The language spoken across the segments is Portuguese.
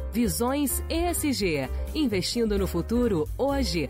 Visões ESG. Investindo no futuro, hoje.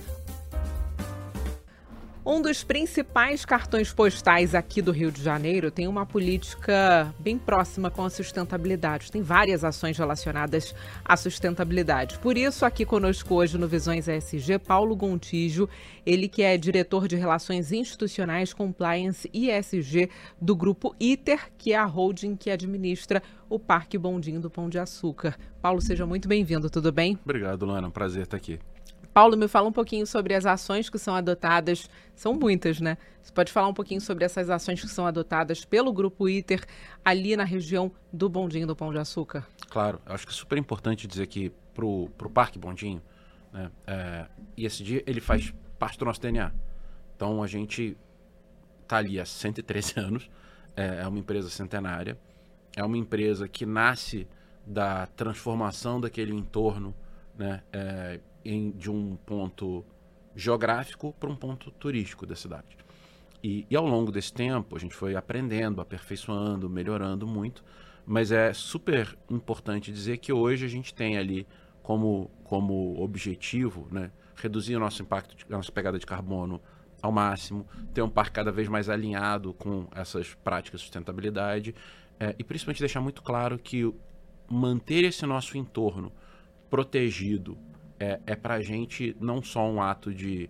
Um dos principais cartões postais aqui do Rio de Janeiro tem uma política bem próxima com a sustentabilidade. Tem várias ações relacionadas à sustentabilidade. Por isso, aqui conosco hoje no Visões ESG, Paulo Gontijo, ele que é diretor de Relações Institucionais, Compliance e ESG do Grupo ITER, que é a holding que administra o Parque Bondinho do Pão de Açúcar. Paulo, seja muito bem-vindo, tudo bem? Obrigado, Luana. Um prazer estar aqui. Paulo, me fala um pouquinho sobre as ações que são adotadas, são muitas, né? Você pode falar um pouquinho sobre essas ações que são adotadas pelo Grupo ITER ali na região do Bondinho do Pão de Açúcar? Claro, eu acho que é super importante dizer que pro Parque Bondinho, né, ESG, ele faz parte do nosso DNA. Então, a gente está ali há 113 anos, é uma empresa centenária, é uma empresa que nasce da transformação daquele entorno, né, de um ponto geográfico para um ponto turístico da cidade. E ao longo desse tempo, a gente foi aprendendo, aperfeiçoando, melhorando muito, mas é super importante dizer que hoje a gente tem ali como objetivo, né, reduzir o nosso impacto, a nossa pegada de carbono ao máximo, ter um parque cada vez mais alinhado com essas práticas de sustentabilidade e principalmente deixar muito claro que manter esse nosso entorno protegido é para a gente não só um ato de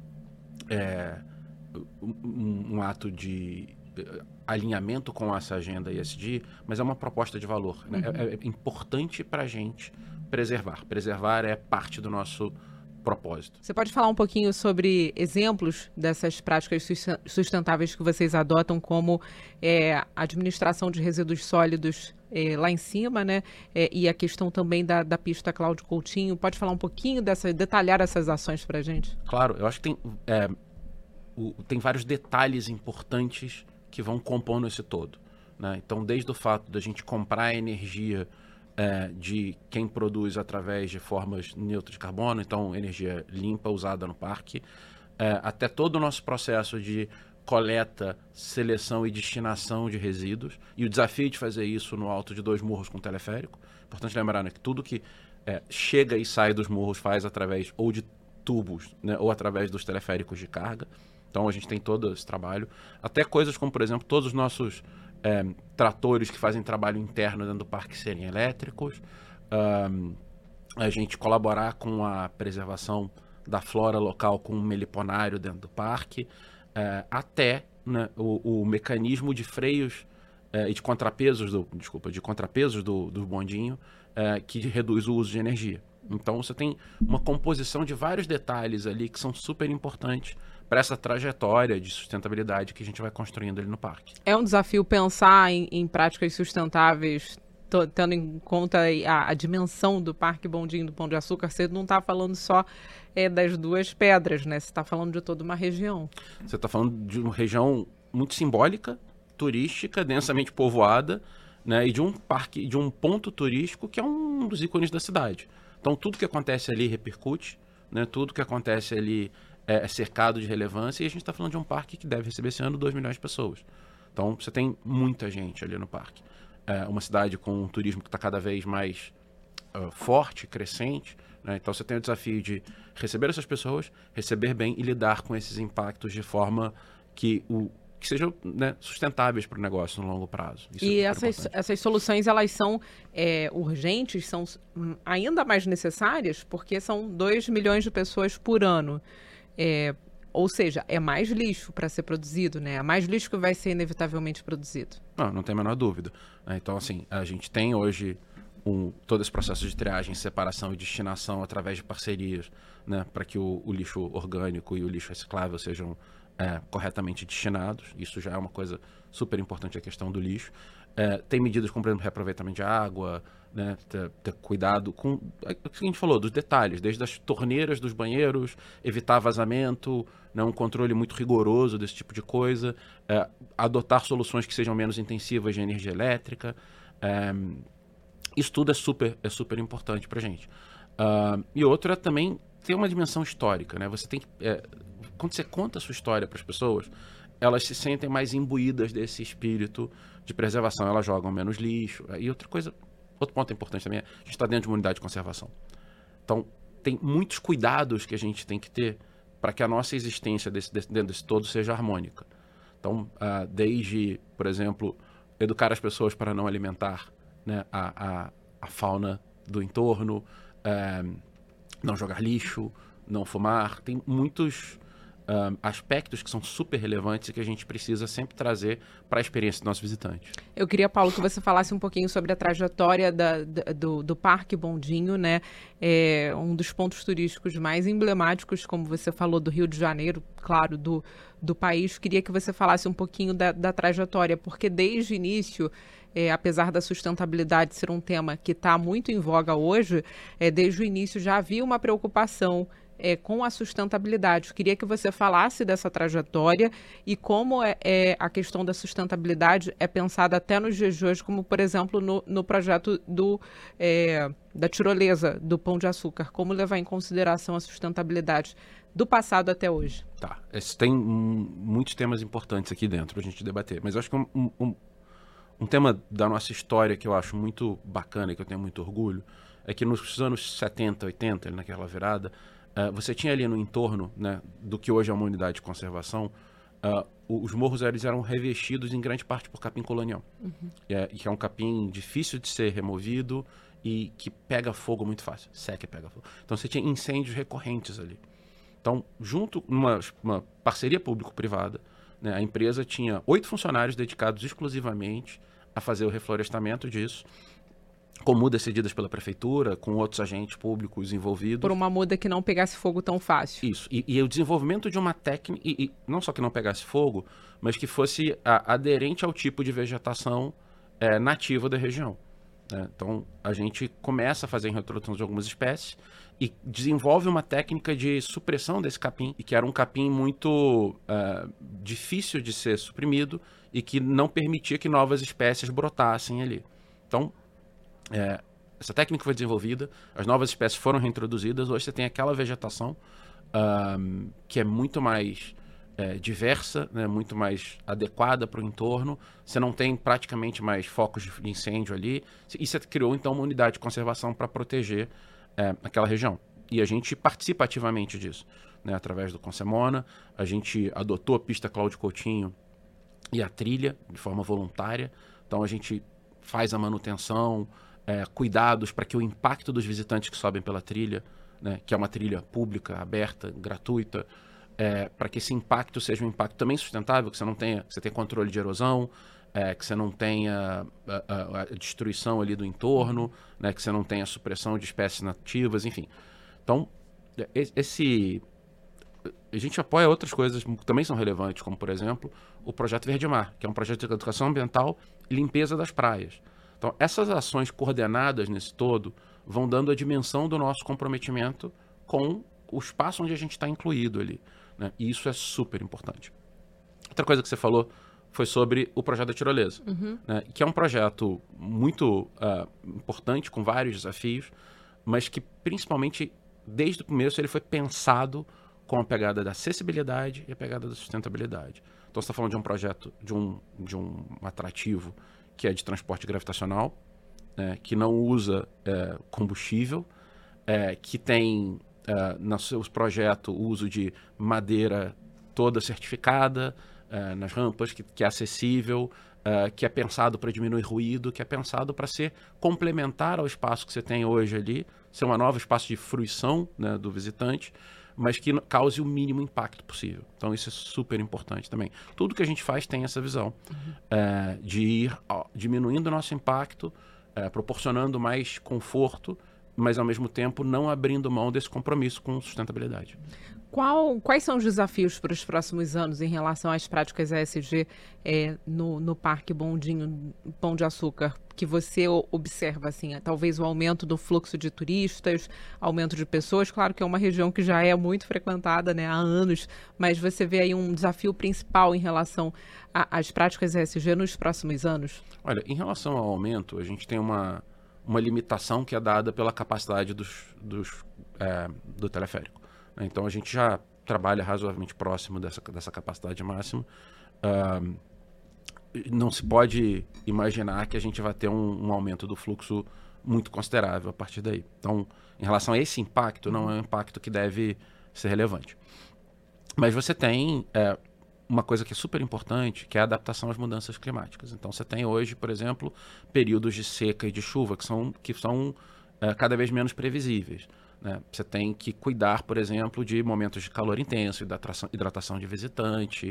alinhamento com essa agenda ESG, mas é uma proposta de valor. Né? É importante para a gente preservar. Preservar é parte do nosso propósito. Você pode falar um pouquinho sobre exemplos dessas práticas sustentáveis que vocês adotam, como a administração de resíduos sólidos lá em cima, né? E a questão também da pista Cláudio Coutinho. Pode falar um pouquinho detalhar essas ações para a gente? Claro, eu acho que tem vários detalhes importantes que vão compondo esse todo, né? Então, desde o fato da gente comprar energia de quem produz através de formas neutras de carbono, então energia limpa usada no parque, até todo o nosso processo de coleta, seleção e destinação de resíduos, e o desafio de fazer isso no alto de 2 morros com teleférico. Importante lembrar, né, que tudo que chega e sai dos morros faz através ou de tubos, né, ou através dos teleféricos de carga. Então a gente tem todo esse trabalho. Até coisas como, por exemplo, todos os nossos tratores que fazem trabalho interno dentro do parque serem elétricos, a gente colaborar com a preservação da flora local com um meliponário dentro do parque, até, né, o mecanismo de freios e de contrapesos do bondinho, que reduz o uso de energia. Então você tem uma composição de vários detalhes ali que são super importantes para essa trajetória de sustentabilidade que a gente vai construindo ali no parque. É um desafio pensar em práticas sustentáveis, tendo em conta a dimensão do Parque Bondinho do Pão de Açúcar. Você não está falando só das 2 pedras, né? Você está falando de toda uma região. Você está falando de uma região muito simbólica, turística, densamente povoada, né? E de um parque, de um ponto turístico que é um dos ícones da cidade. Então, tudo que acontece ali repercute, né? Tudo que acontece ali é cercado de relevância, e a gente está falando de um parque que deve receber esse ano 2 milhões de pessoas. Então, você tem muita gente ali no parque. Uma cidade com um turismo que está cada vez mais forte, crescente, né? Então, você tem o desafio de receber essas pessoas, receber bem e lidar com esses impactos de forma que sejam, né, sustentáveis para o negócio no longo prazo. Isso e essas soluções, elas são urgentes, são ainda mais necessárias, porque são 2 milhões de pessoas por ano. Ou seja, é mais lixo para ser produzido, né? É mais lixo que vai ser inevitavelmente produzido. Não tem a menor dúvida. Então, assim, a gente tem hoje todo esse processo de triagem, separação e destinação através de parcerias, né, para que o lixo orgânico e o lixo reciclável sejam corretamente destinados. Isso já é uma coisa super importante, a questão do lixo. Tem medidas como, por exemplo, reaproveitamento de água, né, ter cuidado com o que a gente falou, dos detalhes, desde as torneiras dos banheiros, evitar vazamento, né, um controle muito rigoroso desse tipo de coisa, adotar soluções que sejam menos intensivas de energia elétrica. Isso tudo é super importante para a gente. E outro é também ter uma dimensão histórica, né? Você tem que, quando você conta a sua história para as pessoas, elas se sentem mais imbuídas desse espírito de preservação, elas jogam menos lixo. E outra coisa outro ponto importante também é, a gente está dentro de uma unidade de conservação. Então, tem muitos cuidados que a gente tem que ter para que a nossa existência dentro desse todo seja harmônica. Então, desde, por exemplo, educar as pessoas para não alimentar, né, a fauna do entorno, não jogar lixo, não fumar. Tem muitos aspectos que são super relevantes e que a gente precisa sempre trazer para a experiência do nosso visitante. Eu queria, Paulo, que você falasse um pouquinho sobre a trajetória do Parque Bondinho, né? É um dos pontos turísticos mais emblemáticos, como você falou, do Rio de Janeiro, claro, do país. Queria que você falasse um pouquinho da trajetória, porque desde o início, apesar da sustentabilidade ser um tema que está muito em voga hoje, desde o início já havia uma preocupação com a sustentabilidade. Eu queria que você falasse dessa trajetória e como a questão da sustentabilidade é pensada até nos dias de hoje, como, por exemplo, no projeto da tirolesa, do Pão de Açúcar. Como levar em consideração a sustentabilidade do passado até hoje? Tá, tem muitos temas importantes aqui dentro para a gente debater, mas eu acho que um tema da nossa história que eu acho muito bacana e que eu tenho muito orgulho é que nos anos 70, 80, naquela virada, você tinha ali no entorno, né, do que hoje é uma unidade de conservação, os morros eles eram revestidos em grande parte por capim colonial. Uhum. Que é um capim difícil de ser removido e que pega fogo muito fácil. Seca e pega fogo. Então você tinha incêndios recorrentes ali. Então, junto numa parceria público-privada, né, a empresa tinha 8 funcionários dedicados exclusivamente a fazer o reflorestamento disso, com mudas cedidas pela prefeitura, com outros agentes públicos envolvidos. Por uma muda que não pegasse fogo tão fácil. Isso. E o desenvolvimento de uma técnica, e não só que não pegasse fogo, mas que fosse aderente ao tipo de vegetação nativa da região. Né? Então, a gente começa a fazer a reintrodução de algumas espécies e desenvolve uma técnica de supressão desse capim, e que era um capim muito difícil de ser suprimido e que não permitia que novas espécies brotassem ali. Então, essa técnica foi desenvolvida, as novas espécies foram reintroduzidas, hoje você tem aquela vegetação que é muito mais diversa, né, muito mais adequada para o entorno, você não tem praticamente mais focos de incêndio ali, e você criou então uma unidade de conservação para proteger aquela região. E a gente participa ativamente disso, né, através do Consemona, a gente adotou a pista Cláudio Coutinho e a trilha de forma voluntária, então a gente faz a manutenção, cuidados para que o impacto dos visitantes que sobem pela trilha, né, que é uma trilha pública, aberta, gratuita, para que esse impacto seja um impacto também sustentável, que você tenha controle de erosão, que você não tenha a destruição ali do entorno, né, que você não tenha supressão de espécies nativas, enfim. Então, a gente apoia outras coisas que também são relevantes, como, por exemplo, o Projeto Verde Mar, que é um projeto de educação ambiental e limpeza das praias. Então, essas ações coordenadas nesse todo vão dando a dimensão do nosso comprometimento com o espaço onde a gente está incluído ali, né? E isso é super importante. Outra coisa que você falou foi sobre o projeto da tirolesa, né? Que é um projeto muito importante, com vários desafios, mas que principalmente, desde o começo, ele foi pensado com a pegada da acessibilidade e a pegada da sustentabilidade. Então, você está falando de um projeto, de um atrativo que é de transporte gravitacional, né, que não usa combustível, que tem no seu projeto o uso de madeira toda certificada, nas rampas, que é acessível, que é pensado para diminuir ruído, que é pensado para ser complementar ao espaço que você tem hoje ali, ser um novo espaço de fruição, né, do visitante, mas que cause o mínimo impacto possível. Então, isso é super importante também. Tudo que a gente faz tem essa visão de ir diminuindo o nosso impacto, proporcionando mais conforto, mas, ao mesmo tempo, não abrindo mão desse compromisso com sustentabilidade. Quais são os desafios para os próximos anos em relação às práticas ESG no Parque Bondinho, Pão de Açúcar, que você observa, assim, talvez o aumento do fluxo de turistas, aumento de pessoas? Claro que é uma região que já é muito frequentada, né, há anos, mas você vê aí um desafio principal em relação às práticas ESG nos próximos anos? Olha, em relação ao aumento, a gente tem uma limitação que é dada pela capacidade do teleférico. Então, a gente já trabalha razoavelmente próximo dessa capacidade máxima. Não se pode imaginar que a gente vai ter um aumento do fluxo muito considerável a partir daí. Então, em relação a esse impacto, não é um impacto que deve ser relevante. Mas você tem uma coisa que é super importante, que é a adaptação às mudanças climáticas. Então, você tem hoje, por exemplo, períodos de seca e de chuva que são cada vez menos previsíveis, né? Você tem que cuidar, por exemplo, de momentos de calor intenso, hidratação de visitante.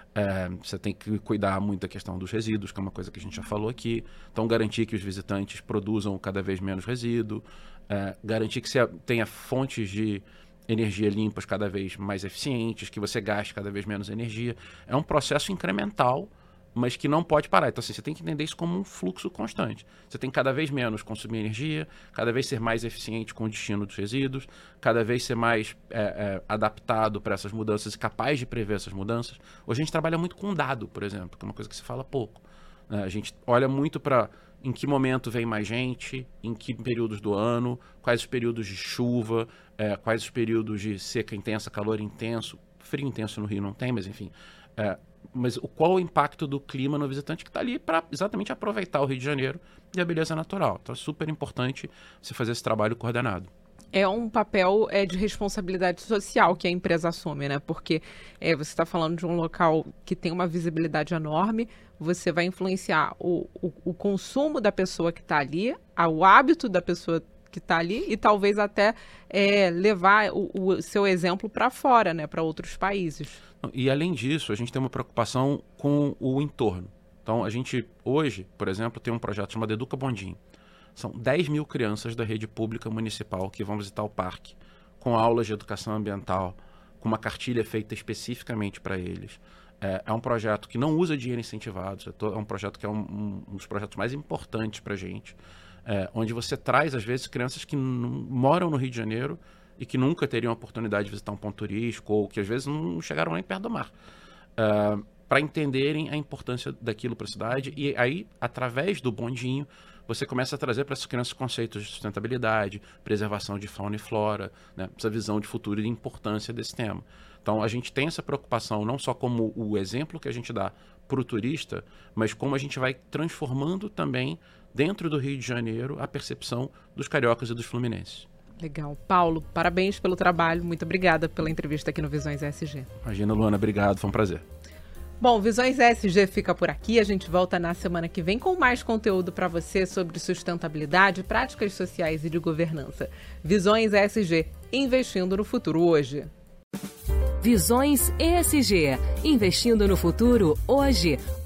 Você tem que cuidar muito da questão dos resíduos, que é uma coisa que a gente já falou aqui. Então, garantir que os visitantes produzam cada vez menos resíduo, garantir que você tenha fontes de energia limpas cada vez mais eficientes, que você gaste cada vez menos energia. É um processo incremental, mas que não pode parar. Então, assim, você tem que entender isso como um fluxo constante. Você tem que cada vez menos consumir energia, cada vez ser mais eficiente com o destino dos resíduos, cada vez ser mais adaptado para essas mudanças e capaz de prever essas mudanças. Hoje a gente trabalha muito com dado, por exemplo, que é uma coisa que se fala pouco. A gente olha muito para em que momento vem mais gente, em que períodos do ano, quais os períodos de chuva, quais os períodos de seca intensa, calor intenso, frio intenso no Rio não tem, mas enfim. Mas qual o impacto do clima no visitante que está ali para exatamente aproveitar o Rio de Janeiro e a beleza natural. Então é super importante você fazer esse trabalho coordenado. É um papel de responsabilidade social que a empresa assume, né? Porque você está falando de um local que tem uma visibilidade enorme, você vai influenciar o consumo da pessoa que está ali, o hábito da pessoa que está ali e talvez até levar o seu exemplo para fora, né? Para outros países. E além disso, a gente tem uma preocupação com o entorno. Então a gente hoje, por exemplo, tem um projeto chamado Educa Bondinho. São 10 mil crianças da rede pública municipal que vão visitar o parque, com aulas de educação ambiental, com uma cartilha feita especificamente para eles. É um projeto que não usa dinheiro incentivado, é um projeto que é um dos projetos mais importantes para a gente, onde você traz, às vezes, crianças que moram no Rio de Janeiro e que nunca teriam a oportunidade de visitar um ponto turístico ou que, às vezes, não chegaram nem perto do mar, para entenderem a importância daquilo para a cidade. E aí, através do bondinho, você começa a trazer para essas crianças conceitos de sustentabilidade, preservação de fauna e flora, né? Essa visão de futuro e de importância desse tema. Então, a gente tem essa preocupação não só como o exemplo que a gente dá para o turista, mas como a gente vai transformando também, dentro do Rio de Janeiro, a percepção dos cariocas e dos fluminenses. Legal. Paulo, parabéns pelo trabalho. Muito obrigada pela entrevista aqui no Visões ESG. Imagina, Luana. Obrigado. Foi um prazer. Bom, Visões ESG fica por aqui. A gente volta na semana que vem com mais conteúdo para você sobre sustentabilidade, práticas sociais e de governança. Visões ESG, investindo no futuro hoje. Visões ESG, investindo no futuro hoje.